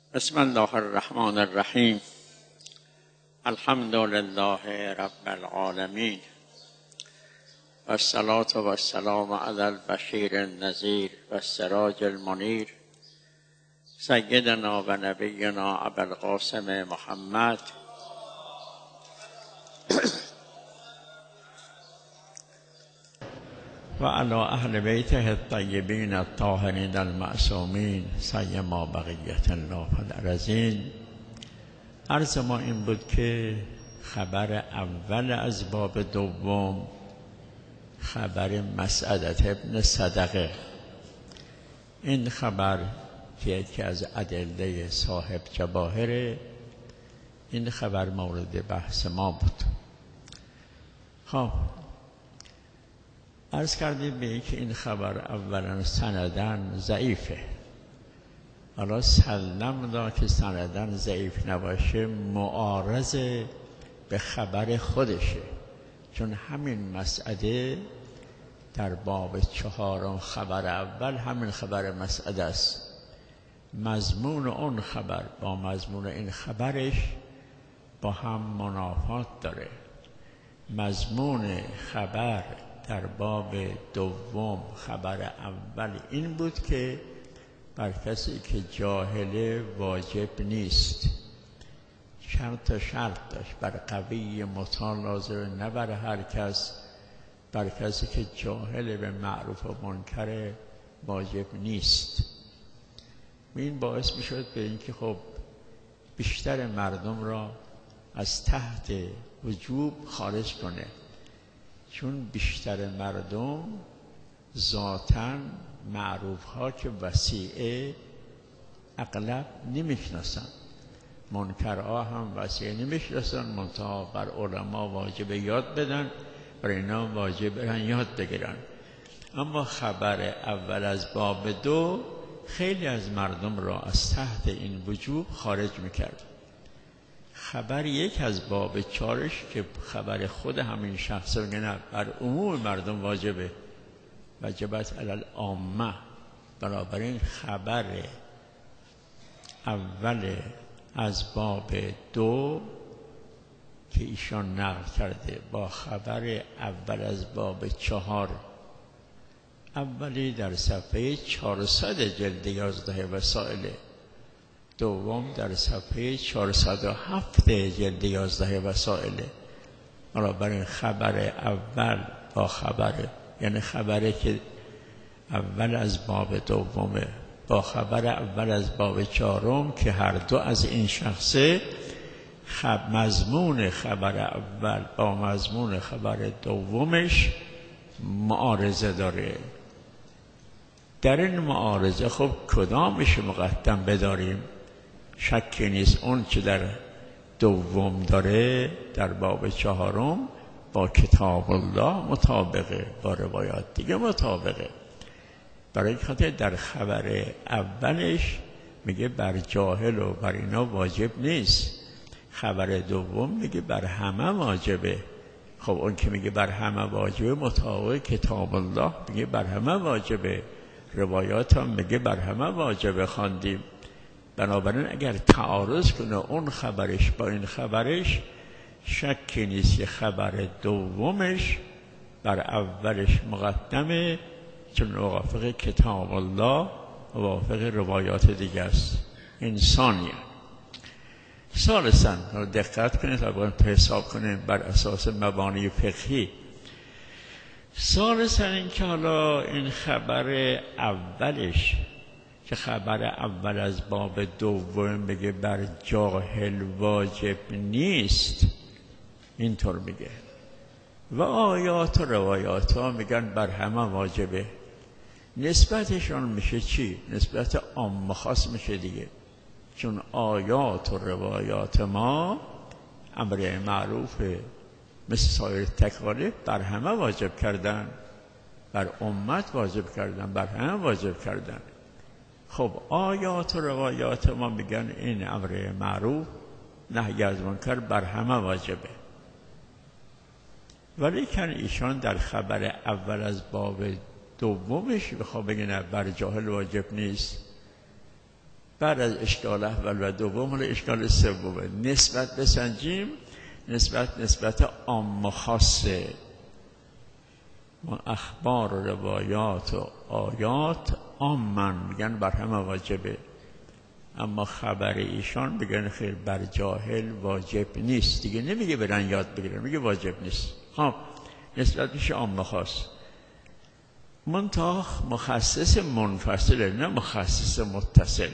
بسم الله الرحمن الرحیم. الحمد لله رب العالمین و الصلاة و السلام علی البشیر النذیر و السراج المنیر سیدنا و نبینا ابوالقاسم محمد و علی اهل بیته الطیبین الطاهرین المعصومین سیما بقیة الله فی الارضین. عرض ما این بود که خبر اول از باب دوم خبر مسعدة ابن صدقه، این خبر که یکی از ادله صاحب جواهر، این خبر مورد بحث ما بود. خب عرض کردیم به که این خبر اولا سندن ضعیفه. حالا سلم دا که سندن ضعیف نباشه معارض به خبر خودشه، چون همین مسعده در باب 4 خبر اول همین خبر مسعده است. مضمون اون خبر با مضمون این خبرش با هم منافات داره. مضمون خبر در باب دوم خبر اول این بود که بر کسی که جاهله واجب نیست. چند تا شرط داشت، بر قوی مطاع لازمه، نه بر هر کس، بر کسی که جاهل به معروف و منکر واجب نیست. این باعث می شد به اینکه خب بیشتر مردم را از تحت وجوب خارج کنه، چون بیشتر مردم ذاتاً معروف ها که وسیعه اغلب نمیشناسن، منکرها هم وسیعه نمیشناسن، منتها بر علما واجب یاد بدن، بر اینا واجب برن یاد بگیرن. اما خبر اول از باب 2 خیلی از مردم را از تحت این وجوب خارج میکرد. خبر 1 از باب 4 که خبر خود همین شخص نه بر عموم مردم واجبه، وجبت علی العامه. بنابراین خبر اول از باب 2 که ایشان نقل کرده با خبر اول از باب 4، اولی در صفحه 400 جلد 11 وسائل، دوم در صفحه 407 جلد 11 وسائل. بنابراین خبر اول با خبر، یعنی خبری که اول از باب دومه با خبر اول از باب 4 که هر دو از این شخصه، مضمون خبر اول با مضمون خبر دومش معارضه داره. در این معارضه خب کدامش مقدم بداریم؟ شکی نیست اون که در دوم داره در باب 4 با کتاب الله مطابقه، با روایات دیگه مطابقه. برای خاطر در خبر اولش میگه بر جاهل و بر اینا واجب نیست، خبر دوم میگه بر همه واجبه. خب اون که میگه بر همه واجبه مطابق کتاب الله میگه بر همه واجبه، روایات هم میگه بر همه واجبه خواندیم. بنابراین اگر تعارض کنه اون خبرش با این خبرش، شکی نیست که خبر دومش بر اولش مقدمه، چون موافق کتاب الله و موافق روایات دیگه است. انسانیه. ثالثاً دقت کنید تا باید حساب کنیم بر اساس مبانی فقهی. ثالثاً این که حالا این خبر اولش که خبر اول از باب دوم بگه بر جاهل واجب نیست، اینطور میگه، و آیات و روایات ها میگن بر همه واجبه. نسبتشون میشه چی؟ نسبت عام خاص میشه دیگه، چون آیات و روایات ما امر معروفه مثل سایر تکالیف بر همه واجب کردن، بر امت واجب کردن، بر همه واجب کردن. خب آیات و روایات ما میگن این امر معروف نهی از منکر بر همه واجبه. ولی کن ایشان در خبر اول از باب دومش بخواه بگه نه بر جاهل واجب نیست، بعد از اشکال اول و دوم حالا اشکال سومه. نسبت بسنجیم، نسبت عام و خاصه. ما اخبار و روایات و آیات عامن میگن بر همه واجبه، اما خبر ایشان بگن خیر بر جاهل واجب نیست. دیگه نمیگه برن یاد بگیرن، میگه واجب نیست. خب نسبت میشه عام و خاص. منتها مخصص منفصله، نه مخصص متصل.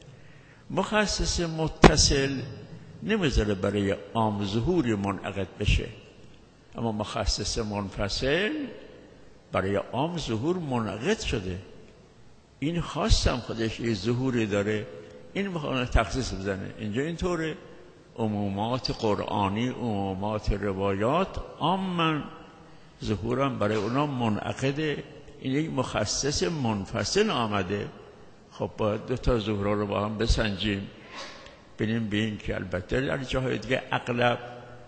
مخصص متصل نمیذاره برای عام ظهوری منعقد بشه، اما مخصص منفصل برای عام ظهور منعقد شده. این خاصم خودش یه ظهوری داره، این میخواد تخصیص بزنه. اینجا اینطوره، عمومات قرآنی، عمومات روایات عامن، ظهورم برای اونا منعقده. این یک مخصص منفصل آمده. خب باید دو تا ظهورها رو با هم بسنجیم، ببینیم به این که البته در جاهای دیگه اغلب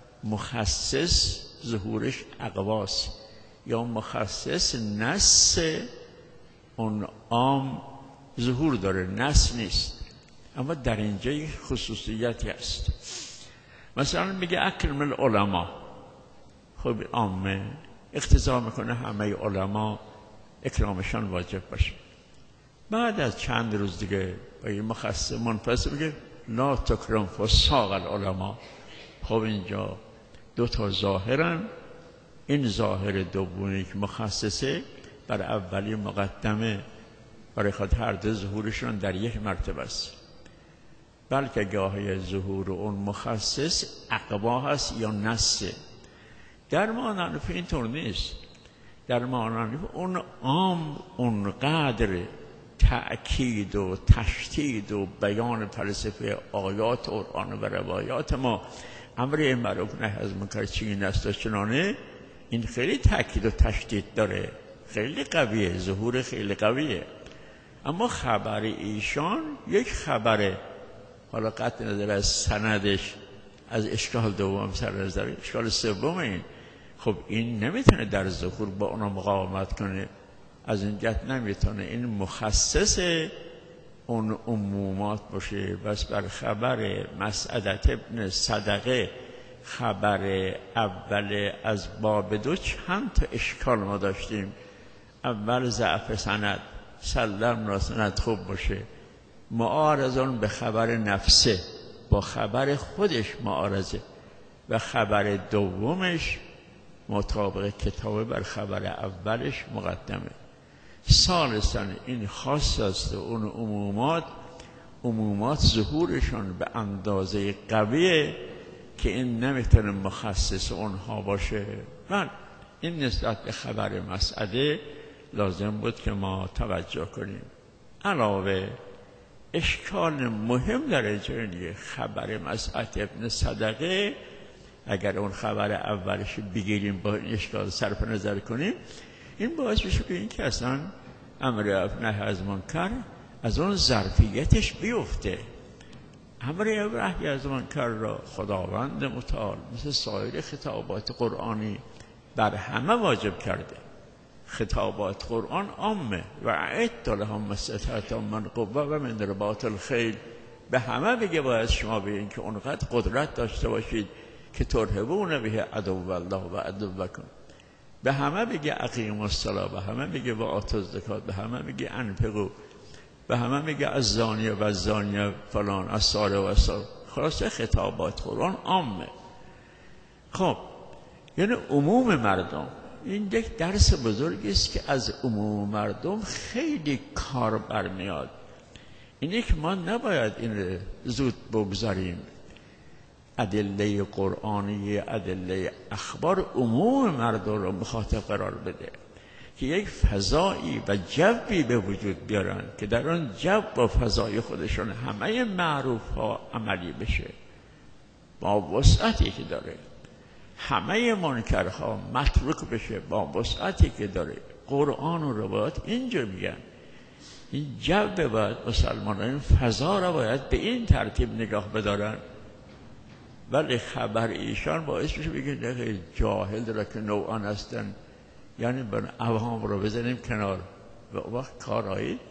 مخصص ظهورش اقواست، یا مخصص نص اون عام ظهور داره، نص نیست. اما در اینجا یک خصوصیتی هست. مثلا میگه اکرم العلماء، خب عامه اقتضا میکنه همه علما اکرامشان واجب باشه. بعد از چند روز دیگه با این مخصص منفصل میگه لا تکرم فساق العلماء. خب اینجا دو تا ظاهرن. این ظاهر دومی که مخصصه بر اولی مقدمه، برای خاطر هر دو ظهورشون در یک مرتبه است. بلکه گاهی ظهور اون مخصص عقبا هست یا نصه. در معنی اینطور نیست. در معنی اون عام اونقدر تأکید و تشدید و بیان فلسفه آیات قرآن و روایات ما امر معروف نهی از منکر چنین است و چنانه، این خیلی تأکید و تشدید داره، خیلی قویه، ظهور خیلی قویه. اما خبر ایشان یک خبره، حالا قطع نظر از سندش، از اشکال دوم سر نظر اشکال سوم، این خب این نمیتونه در ظهور با اونا مقاومت کنه. از این جهت نمیتونه این مخصص اون عمومات باشه. بس بر خبر مسعدت ابن صدقه، خبر اول از باب دو، چند تا اشکال ما داشتیم. اول ضعف سند، سلم را سند خوب باشه، معارضان به خبر نفسه، با خبر خودش معارضه، و خبر دومش مطابق کتاب بر خبر اولش مقدمه. ثالثاً این خاص است اون عمومات ظهورشون به اندازه قویه که این نمیتونه مخصص اونها باشه. من این نسبت به خبر مسعده لازم بود که ما توجه کنیم. علاوه اشکال مهم در جای خبر مسعد ابن صدقه، اگر اون خبر اولش بگیریم با این اشکال صرف نظر کنیم، این باعث بشه که این که اصلا امر نهی از منکر از اون ظرفیتش بیفته. امر نهی از منکر را خداوند متعال مثل سایر خطابات قرآنی بر همه واجب کرده. خطابات قرآن عامه، و اعد لهم ما استطعتم من قوة و من رباط الخیل. به همه بگه باید شما به این که اونقدر قدرت داشته باشید که ترهبون به عدو الله و عدوکم. به همه بگه اقیموا الصلاة، به همه بگه و آتوا الزکات، به همه بگه انفقوا، به همه بگه الزانیه و الزانیه فلان، السارق و السارق. خلاصه خطابات قرآن عامه. خب یعنی عموم مردم. این یک درس بزرگی است که از عموم مردم خیلی کار برمیاد. اینه که ما نباید این زود بگذاریم. ادله قرآنی، ادله اخبار عموم مردم رو مخاطب قرار بده که یک فضایی و جوی به وجود بیارن که در اون جو و فضای خودشون همه معروف ها عملی بشه با وسعتی که داره، همه منکرها متروک بشه با وسعتی که داره. قرآن و روایات اینجا میگن این جو باید مسلمانان این فضا را باید به این ترتیب نگاه بدارن. ولی خبر ایشان باعث میشه بگه جاهل را که نوعان هستن، یعنی بر عوام رو بزنیم کنار و وقت کارایی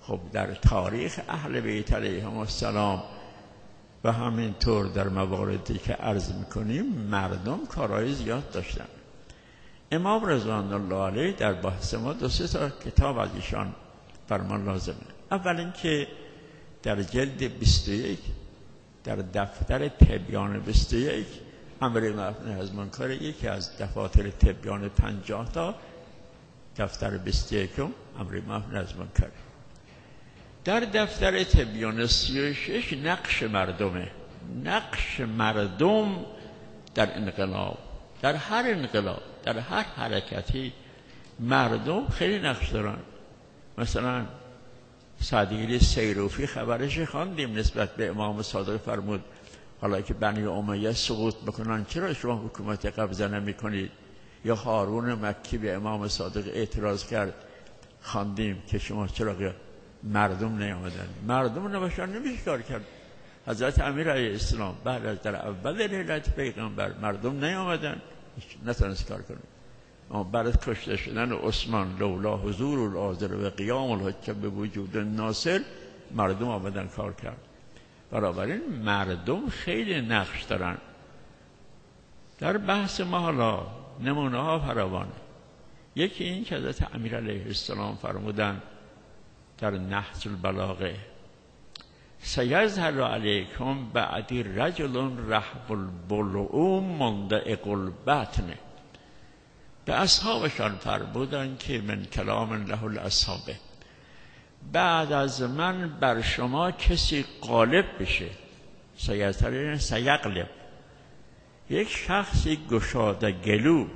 خب در تاریخ اهل بیت علیهم السلام و همینطور در مواردی که عرض میکنیم مردم کارهای زیاد داشتن. امام رضوان الله علیه در بحث ما 2-3 تا کتاب از ایشان فرمان لازمه. اول اینکه در جلد 21 در دفتر تبیان 21 امر معروف نهی از منکر، یکی از دفاتر تبیان 50 تا دفتر 21 امر معروف نهی از منکر. در دفتر تبیان 36 نقش مردمه، نقش مردم در انقلاب، در هر انقلاب، در هر حرکتی مردم خیلی نقش دارن. مثلا سعدی سیروفی خبرش خواندیم نسبت به امام صادق فرمود حالا که بنی امیه سقوط بکنن چرا شما حکومت قبضه نمی کنید؟ یا هارون مکی به امام صادق اعتراض کرد، خواندیم که شما چرا مردم نیامدن؟ مردم نباشن نمیشه کار کرد. حضرت امیر علیه السلام بعد از در اول رحلت پیغمبر مردم نیامدن، نتونست کار کنه. اما بعد از کشته شدن عثمان لولا حضور الحاضر و قیام الحجه به وجود ناصر مردم آمدن کار کرد. بنابراین مردم خیلی نقش دارن. در بحث ما حالا نمونه ها فراوانه. یکی این که حضرت امیر علیه السلام فرمودن در نهج البلاغه سیظهر علیکم بعدی رجل رحب البلعوم مندعق البطن. به اصحابشان فرمودن که من کلام له الاصحابه، بعد از من بر شما کسی غالب بشه، سیظهر سیغلب، یک شخصی گشاده گلو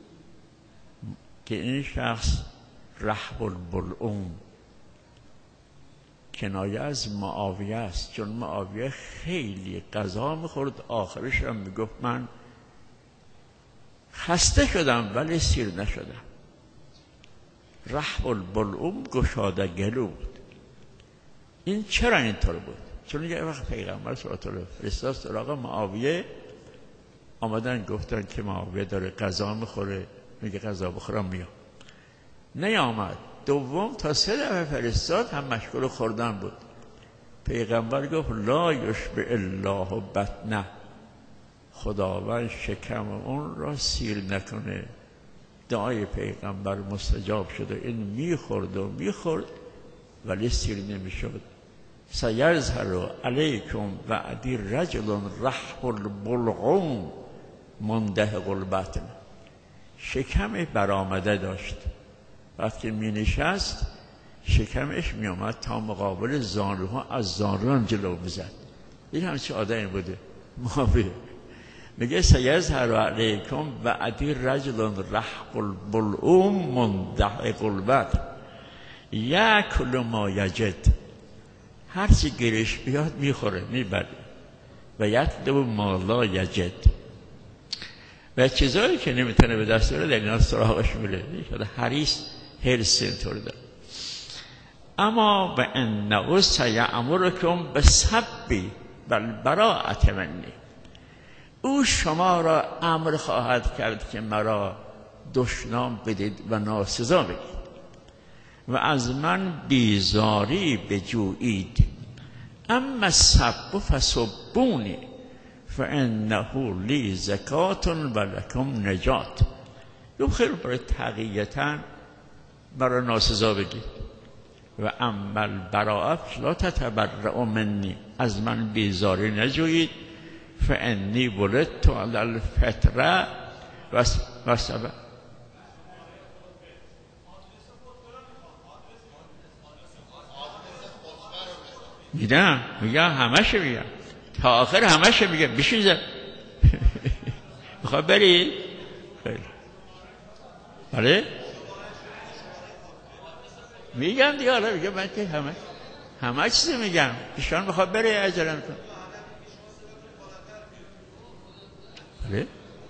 که این شخص رحب البلعوم کنایه از معاویه است، چون معاویه خیلی غذا میخورد آخرش هم میگفت من خسته شدم ولی سیر نشدم. رحب البلعوم گشاده گلو بود. این چرا اینطور بود؟ چون یه وقت پیغمبر صلی الله علیه و فرستاد سراغ معاویه، آمدن گفتن که معاویه داره غذا میخوره، میگه غذا بخورم میام، نیامد. دوم تا 3 دفعه فرستاد هم مشغول خوردن بود. پیغمبر گفت لا یشبع الله بطنه، خداوند شکم اون را سیر نکنه. دعای پیغمبر مستجاب شده، این میخورد و میخورد ولی سیر نمیشد. سیظهر علیکم بعدی رجل رحب البلعوم مندهق البطن، شکم برآمده داشت. وقتی می نشست شکمش می آمد تا مقابل زانوها، از زانوان جلو میزد. این همچه آدمی بوده معاویه. میگه سیظهر علیکم بعدی رجل رحب البلعوم مندهق البطن یأکل ما یجد، هر چی گیرش بیاد میخوره میبره. و یطلب ما لا یجد، و چیزایی که نمیتونه به دست بیاره در اینا سراغش میره. شده حریص، حرص اینطور داره. اما و انه سیأمرکم بالسب والبراءة منی، او شما را امر خواهد کرد که مرا دشنام بدید و ناسزا بگید و از من بیزاری بجویید. اما السب فسبونی فانه لی زکات و لکم نجات. یو خیر برای تقییتا مرا ناسزا بگید. و اما البراءة لا تتبرأ منی، از من بیزاری نجویید. فانی ولدت علی الفطره و سبب. میگم همش میگم تا آخر همش میگم. بشین زن میخواد بری؟ خیلی بله میگم دیگه. حالا میگم من که همه چیزی میگم. ایشان میخواد بری عجله میکنه. بله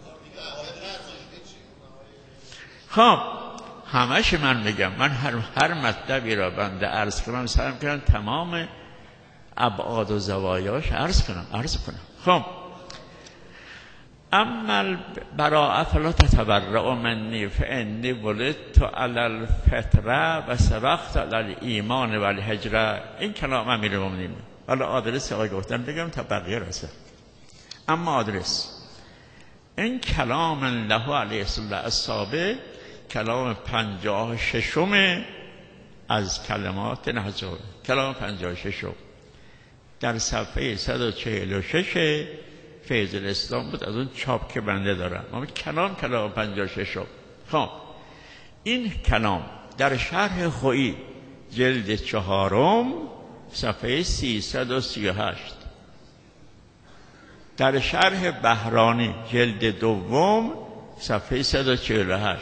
خب همش من میگم. من هر مطلبی را بنده عرض کنم سعی میکنم تمام ابعاد و زوایاش عرض کنم. خب اما براء فلا تتبرأ منی فانی ولدت علی الفطره و سبقت علی الایمان و الهجره. این کلام امیرالمومنین. حالا آدرس آقای گفتن بگم تا بقیه رسه. اما آدرس این کلام له علیه السلام السابق کلام 56 از کلمات نهج. کلام 56 در صفحه 146 فیض الاسلام بود. از اون چاپ که بنده دارم اما کلام 56. خب این کلام در شرح خویی جلد 4 صفحه 338، در شرح بهرانی جلد 2 صفحه 148،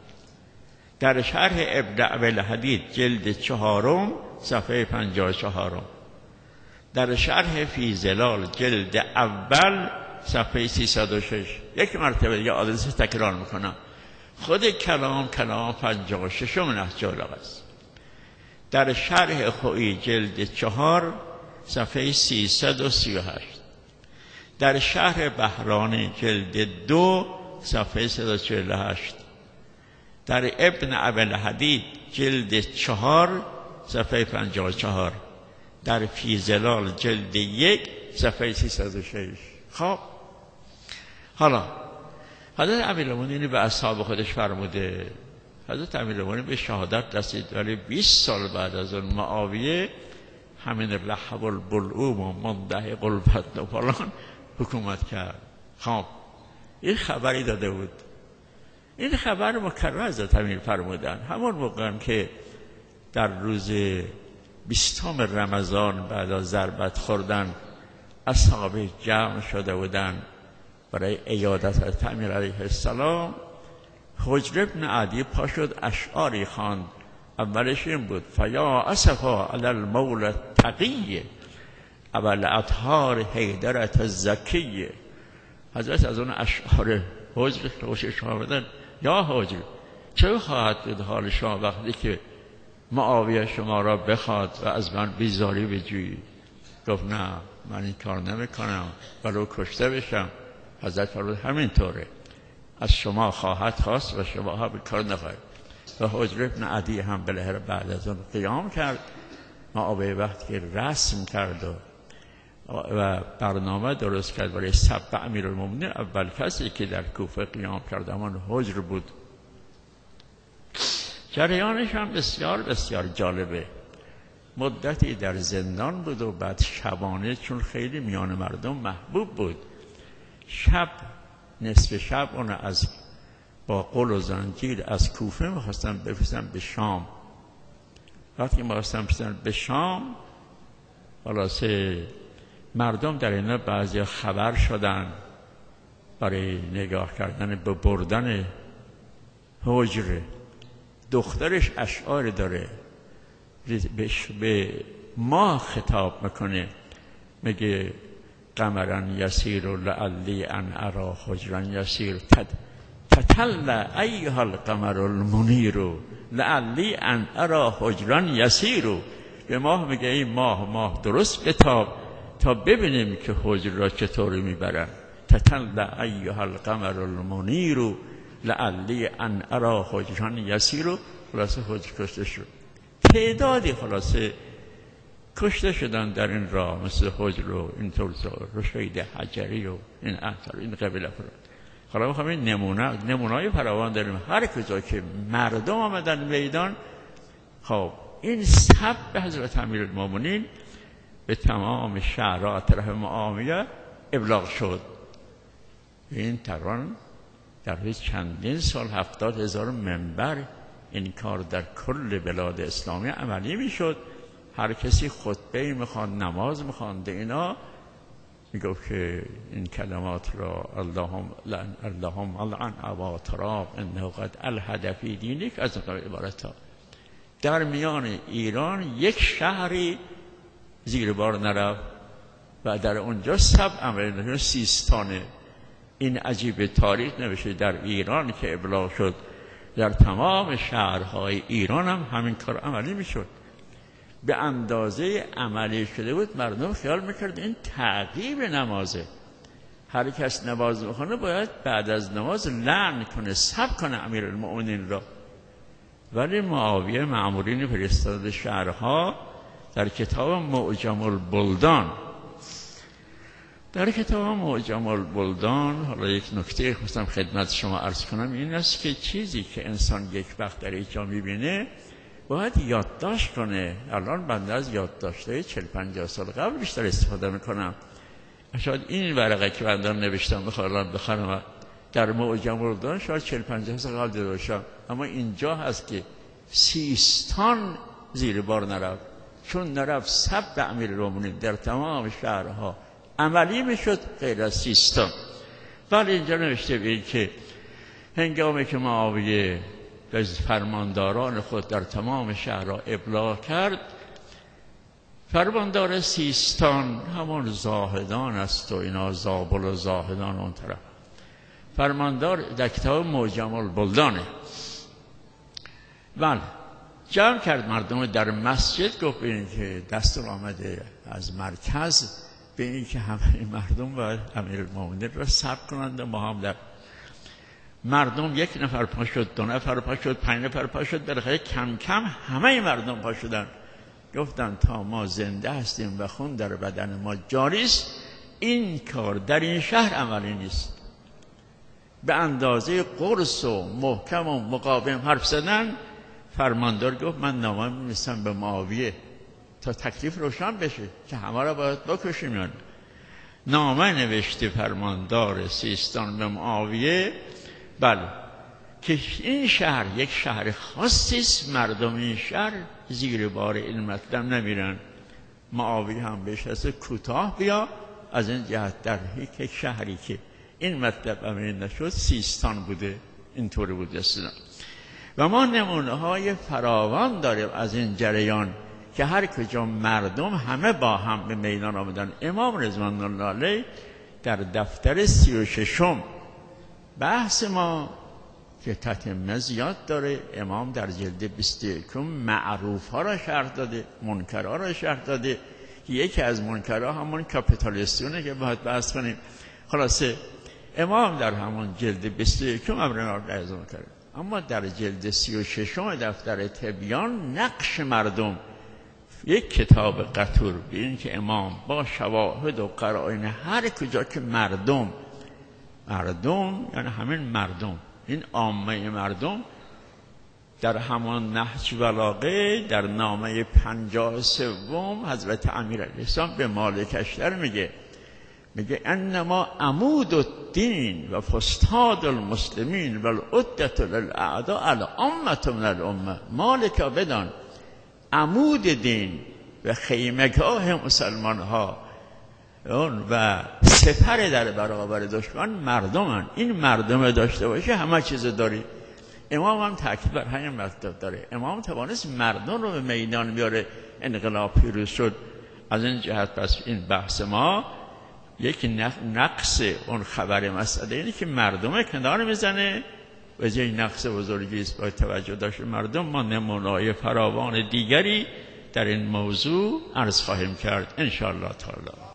در شرح ابن ابی‌الحدید جلد 4 صفحه 54، در شرح فی ظلال جلد اول صفحه 306. یک مرتبه دیگه آدرس تکرار میکنم. خود کلام 56 نهج البلاغه است. در شرح خویی جلد 4 صفحه 338، در شرح بهرانی جلد 2 صفحه 148، در ابن ابی‌الحدید جلد 4 صفحه 54، در فی ظلال جلد 1 صفحه 306. خب حالا حضرت امیرالمومنین به اصحاب خودش فرموده، حضرت امیرالمومنین به شهادت رسید ولی 20 سال بعد از اون معاویه همین لهب البلعوم و منده قلبت و فلان حکومت کرد. خب این خبری داده بود. این خبر مکرر حضرت امیر فرمودن همون موقع هم که در روز 20 رمضان بعد از ضربت خوردن اصحاب جمع شده بودن برای عیادت حضرت امیر علیه السلام. حجر ابن عدی پا شد اشعاری خواند. اولش این بود فیا اسفا علی المولى التقی ابا الاطهار حیدرة الزکی. حضرت از اون اشعار حجر خوشش آمدن. یا حجر چه خواهد بود حال شما وقتی که معاویه شما را بخواد و از من بیزاری بجویی؟ گفت نه من این کار نمیکنم ولو کشته بشم. حضرت فرمود همینطوره، از شما خواهد خواست و شما ها به کار نخواهید. و حجر ابن عدی هم بالاخره بعد از اون قیام کرد. معاویه وقتی که رسم کرد و برنامه درست کرد برای سب امیرالمومنین، اول کسی که در کوفه قیام کرد همان حجر بود. جریانش هم بسیار بسیار جالبه. مدتی در زندان بود و بعد شبانه چون خیلی میان مردم محبوب بود، شب نصف شب اون از با قل و زنجیر از کوفه میخواستن بفرستن به شام. وقتی میخواستن بفرستن به شام خلاصه مردم در اینا بعضی خبر شدن برای نگاه کردن به بردن حجر. دخترش اشعار داره به ما خطاب میکنه، میگه قمرن یسیر و لعلی ان ارا حجرن یسیر تتل ایها القمر المنیر لعلی ان ارا حجرن یسیر. به ماه میگه این ماه درست بتاب تا ببینیم که حجر را چطوری میبرن. تتل ایها القمر المنیر لعلی ان ارا حجرن یسیر. خلاصه حجر کشته شد. تعدادی خلاصه کشته شدن در این راه مثل حجر و اینطور رشید حجری و این اثر این قبیله فرد. حالا میخوام این نمونه‌های فراوان داریم. هر کجا که مردم آمدن میدان، خب این سب به حضرت امیرالمومنین به تمام شهرها اطراف معاویه ابلاغ شد. این تقریباً در حدود چندین سال 70,000 منبر این کار در کل بلاد اسلامی عملی میشد. هر کسی خطبه میخواند، نماز میخواند، اینا میگفت که این کلمات را اللهم لعن ابا تراب انه قد الحد فی دینک از این عبارت ها. در میان ایران یک شهری زیر بار نرفت و در اونجا سب عمل سیستانه. این عجیب تاریخ نوشته در ایران که ابلاغ شد، در تمام شهرهای ایران هم همین کار عملی میشد. به اندازه عملی شده بود مردم خیال میکرد این تعقیب نمازه. هر کس نماز میخونه باید بعد از نماز لعن کنه، سب کنه امیرالمؤمنین را. ولی معاویه مأمورین فرستاده شهرها در کتاب معجم البلدان، حالا یک نکته خواستم خدمت شما عرض کنم، این است که چیزی که انسان یک وقت در یک جا میبینه باید یادداشت کنه. الان بنده از یادداشت‌های 40-50 سال قبل بیشتر استفاده میکنم. شاید این ورقه که بنده نوشتم بخونم در معجم البلدان شاید 40-50 سال قبل دیده باشم، اما اینجا هست که سیستان زیر بار نرفت، چون نرفت سب امیرالمؤمنین در تمام شهرها عملی میشد غیر از سیستان. ولی اینجا نوشته بود که هنگامی که معاویه از فرمانداران خود در تمام شهرها ابلاغ کرد، فرماندار سیستان همون زاهدان است و اینا، زابل و زاهدان اون طرف، فرماندار در کتاب معجم البلدانه. بله، جمع کرد مردم در مسجد، گفت ببینید که دستور آمده از مرکز به این که همه مردم باید امیرالمؤمنین را ثبت کنند. ما هم در مردم 1 نفر پا شد، 2 نفر پا شد، 5 نفر پا شد، بالاخره کم کم همه مردم پا شدن. گفتن تا ما زنده هستیم و خون در بدن ما جاری است، این کار در این شهر عملی نیست. به اندازه قرص و محکم و مقاوم حرف زدن. فرماندار گفت من نامه می‌نویسم به معاویه تا تکلیف روشن بشه که همه را باید بکشیم. نامه نوشته فرماندار سیستان به معاویه، بله، که این شهر یک شهر خاصی است، مردم این شهر زیر بار این مطلب نمیرن. معاویه هم بهش هست کوتاه بیا از این جهت، در یک شهری که این مطلب امین نشد سیستان بوده، اینطوری بوده اصلا. و ما نمونه های فراوان داریم از این جریان که هر کجا مردم همه با هم به میدان آمدن. امام رضوان الله علیه در دفتر 36 بحث ما که تتمه زیاد داره، امام در جلد 21 معروف ها را شرح داده، منکر ها را شرح داده. یکی از منکرها همون کاپیتالیستیونه که باید بحث کنیم. خلاصه امام در همون جلد 21 امر معروف کرد، اما در جلد 36 دفتر تبیان نقش مردم، یک کتاب قطور به این که امام با شواهد و قرائن هر کجا که مردم یعنی همین مردم، این عامه مردم، در همان نهج بلاغه در نامه 53 حضرت امیرالاسلام به مالک اشتر میگه انما عمود الدین و فستاد المسلمین و العدة للاعداء العامة من الامه. مالک بدان عمود دین و خیمگاه مسلمان ها و سپر در برابر دشمن مردمن. این مردم داشته باشه همه چیز داری. امام هم تاکید بر همین مطلب داره. امام توانست مردم رو به میدان بیاره، انقلاب پیروز شد. از این جهت پس این بحث ما یک نقص اون خبر مسئله اینه که مردم کنار میزنه و جای نقص بزرگی است. باید توجه داشت مردم. ما نمونه‌های فراوان دیگری در این موضوع عرض خواهیم کرد ان شاء الله تعالی.